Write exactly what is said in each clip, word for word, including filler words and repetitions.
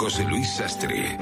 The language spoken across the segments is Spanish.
José Luis Sastre.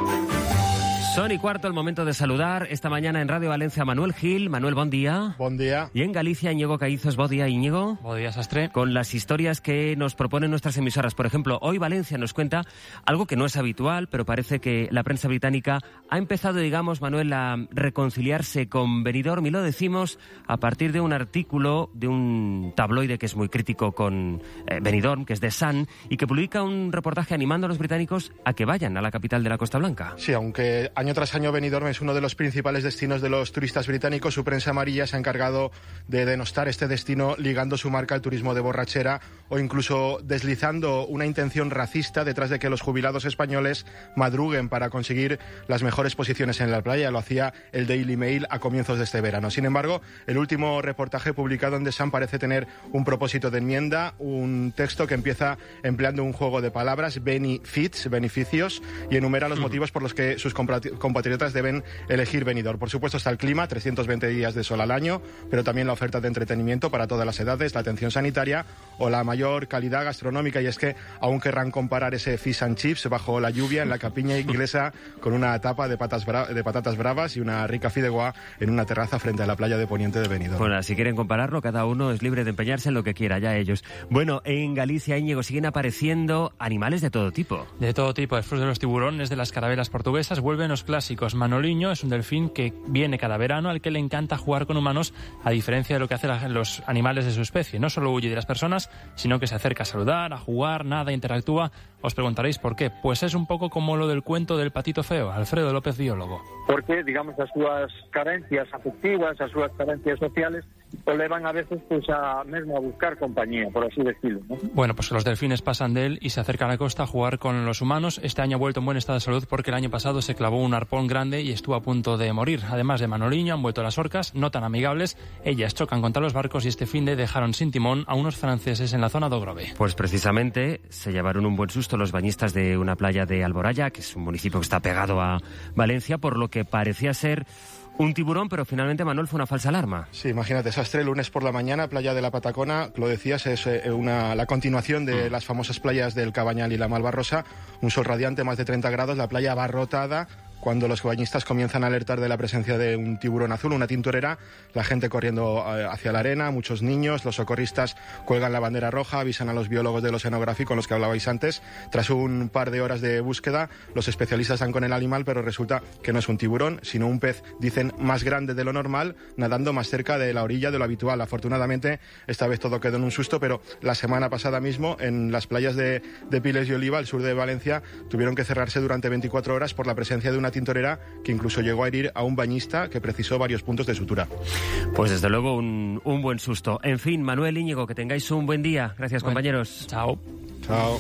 Son y cuarto, el momento de saludar esta mañana en Radio Valencia Manuel Gil. Manuel, buen día. Buen día. Y en Galicia, Íñigo Caízos, buen día, Íñigo. Buen día, Sastre. Con las historias que nos proponen nuestras emisoras. Por ejemplo, hoy Valencia nos cuenta algo que no es habitual, pero parece que la prensa británica ha empezado, digamos, Manuel, a reconciliarse con Benidorm, y lo decimos a partir de un artículo de un tabloide que es muy crítico con eh, Benidorm, que es The Sun, y que publica un reportaje animando a los británicos a que vayan a la capital de la Costa Blanca. Sí, aunque año tras año Benidorm es uno de los principales destinos de los turistas británicos, su prensa amarilla se ha encargado de denostar este destino ligando su marca al turismo de borrachera o incluso deslizando una intención racista detrás de que los jubilados españoles madruguen para conseguir las mejores posiciones en la playa. Lo hacía el Daily Mail a comienzos de este verano. Sin embargo, el último reportaje publicado en The Sun parece tener un propósito de enmienda, un texto que empieza empleando un juego de palabras, benefits, beneficios, y enumera los motivos por los que sus compatriotas deben elegir Benidorm. Por supuesto está el clima, trescientos veinte días de sol al año, pero también la oferta de entretenimiento para todas las edades, la atención sanitaria o la mayor calidad gastronómica, y es que aún querrán comparar ese fish and chips bajo la lluvia en la campiña inglesa con una tapa de, patas bra- de patatas bravas y una rica fideuá en una terraza frente a la playa de Poniente de Benidorm. Bueno, si quieren compararlo, cada uno es libre de empeñarse en lo que quiera, ya ellos. Bueno, en Galicia, Íñigo, siguen apareciendo animales de todo tipo. De todo tipo, después de los tiburones, de las carabelas portuguesas, vuelven los clásicos. Manoliño es un delfín que viene cada verano, al que le encanta jugar con humanos, a diferencia de lo que hacen los animales de su especie. No solo huye de las personas, sino que se acerca a saludar, a jugar, nada, interactúa. Os preguntaréis por qué. Pues es un pouco como lo del cuento del patito feo. Alfredo López, biólogo. Porque, digamos, as súas carencias afectivas, as súas carencias sociales, o levan a veces pues a mesmo a buscar compañía, por así decirlo, ¿no? Bueno, pues los delfines pasan de él y se acercan a la costa a jugar con los humanos. Este año ha vuelto en buen estado de salud porque el año pasado se clavó un arpón grande y estuvo a punto de morir. Además de Manoliño, han vuelto las orcas, no tan amigables. Ellas chocan contra los barcos y este finde dejaron sin timón a unos franceses en la zona do Grove. Pues precisamente se llevaron un buen susto los bañistas de una playa de Alboraya, que es un municipio que está pegado a Valencia, por lo que parecía ser un tiburón, pero finalmente, Manuel, fue una falsa alarma. Sí, imagínate, Sastre, lunes por la mañana, playa de la Patacona, lo decías, es eh, una, la continuación de mm. las famosas playas del Cabañal y la Malvarrosa, un sol radiante, más de treinta grados, la playa abarrotada, cuando los bañistas comienzan a alertar de la presencia de un tiburón azul, una tintorera, la gente corriendo hacia la arena, muchos niños, los socorristas cuelgan la bandera roja, avisan a los biólogos del oceanográfico con los que hablabais antes. Tras un par de horas de búsqueda, los especialistas dan con el animal, pero resulta que no es un tiburón, sino un pez, dicen, más grande de lo normal, nadando más cerca de la orilla de lo habitual. Afortunadamente, esta vez todo quedó en un susto, pero la semana pasada mismo, en las playas de, de Piles y Oliva, al sur de Valencia, tuvieron que cerrarse durante veinticuatro horas por la presencia de una tintorera que incluso llegó a herir a un bañista que precisó varios puntos de sutura. Pues desde luego un, un buen susto. En fin, Manuel, Íñigo, que tengáis un buen día. Gracias, bueno, compañeros. Chao. Chao.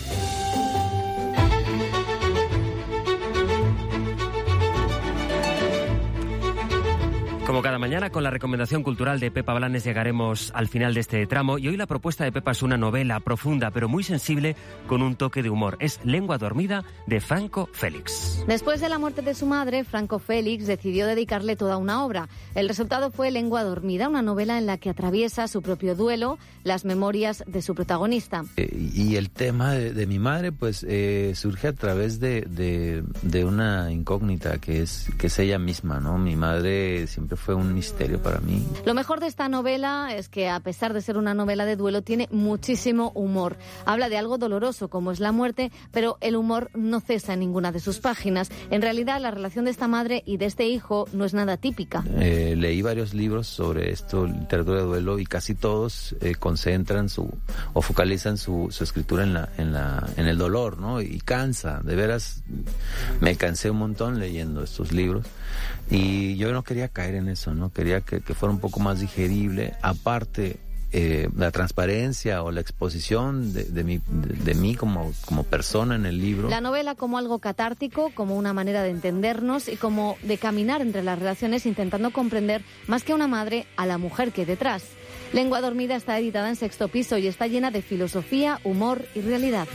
Como cada mañana, con la recomendación cultural de Pepa Blanes llegaremos al final de este tramo, y hoy la propuesta de Pepa es una novela profunda pero muy sensible con un toque de humor. Es Lengua dormida, de Franco Félix. Después de la muerte de su madre, Franco Félix decidió dedicarle toda una obra. El resultado fue Lengua dormida, una novela en la que atraviesa su propio duelo, las memorias de su protagonista. Eh, y el tema de, de mi madre pues eh, surge a través de, de, de una incógnita que es, que es ella misma, ¿no? Mi madre siempre fue un misterio para mí. Lo mejor de esta novela es que, a pesar de ser una novela de duelo, tiene muchísimo humor. Habla de algo doloroso como es la muerte, pero el humor no cesa en ninguna de sus páginas. En realidad, la relación de esta madre y de este hijo no es nada típica. Eh, leí varios libros sobre esto, literatura de duelo, y casi todos eh, concentran su o focalizan su, su escritura en la, en la, en el dolor, ¿no? Y cansa. De veras, me cansé un montón leyendo estos libros. Y yo no quería caer en eso, ¿no? Quería que, que fuera un poco más digerible. Aparte, eh, la transparencia o la exposición de, de, mí, de, de mí como, como persona en el libro. La novela como algo catártico, como una manera de entendernos y como de caminar entre las relaciones intentando comprender más que a una madre a la mujer que hay detrás. Lengua dormida está editada en Sexto Piso y está llena de filosofía, humor y realidad.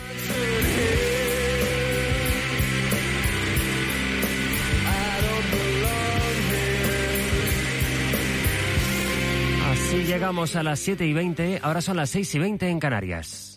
Así llegamos a las siete y veinte, ahora son las seis y veinte en Canarias.